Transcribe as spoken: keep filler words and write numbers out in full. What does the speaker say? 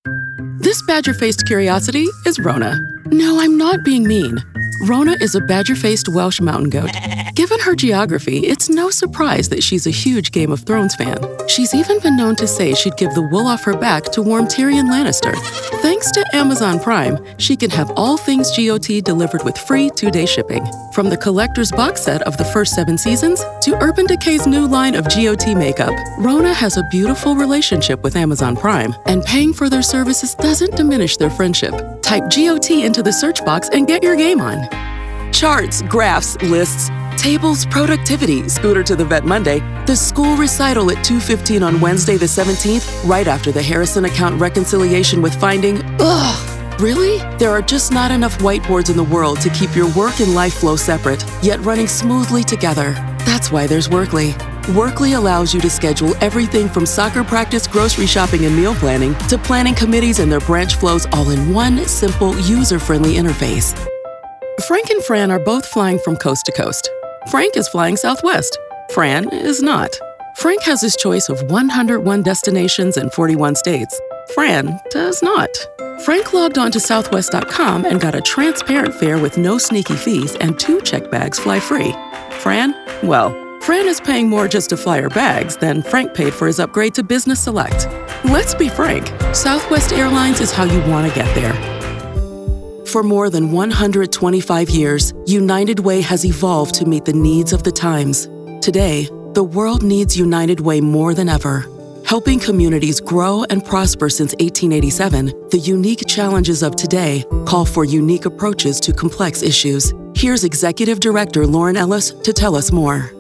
This badger-faced curiosity is Rona. No, I'm not being mean. Rona is a badger-faced Welsh mountain goat. Given her geography, it's no surprise that she's a huge Game of Thrones fan. She's even been known to say she'd give the wool off her back to warm Tyrion Lannister. Thanks to Amazon Prime, she can have all things G O T delivered with free two-day shipping. From the collector's box set of the first seven seasons to Urban Decay's new line of G O T makeup, Rona has a beautiful relationship with Amazon Prime, and paying for their services doesn't diminish their friendship. Type G O T into the search box and get your game on. Charts, graphs, lists, tables, productivity, Scooter to the Vet Monday, the school recital at two fifteen on Wednesday the seventeenth, right after the Harrison account reconciliation with finding, ugh, really? There are just not enough whiteboards in the world to keep your work and life flow separate, yet running smoothly together. That's why there's Workly. Workly allows you to schedule everything from soccer practice, grocery shopping, and meal planning to planning committees and their branch flows all in one simple, user-friendly interface. Frank and Fran are both flying from coast to coast. Frank is flying Southwest. Fran is not. Frank has his choice of one hundred one destinations in forty-one states. Fran does not. Frank logged on to southwest dot com and got a transparent fare with no sneaky fees and two check bags fly free. Fran? Well, Fran is paying more just to fly her bags than Frank paid for his upgrade to Business Select. Let's be frank, Southwest Airlines is how you want to get there. For more than one hundred twenty-five years, United Way has evolved to meet the needs of the times. Today, the world needs United Way more than ever. Helping communities grow and prosper since eighteen eighty-seven, the unique challenges of today call for unique approaches to complex issues. Here's Executive Director Lauren Ellis to tell us more.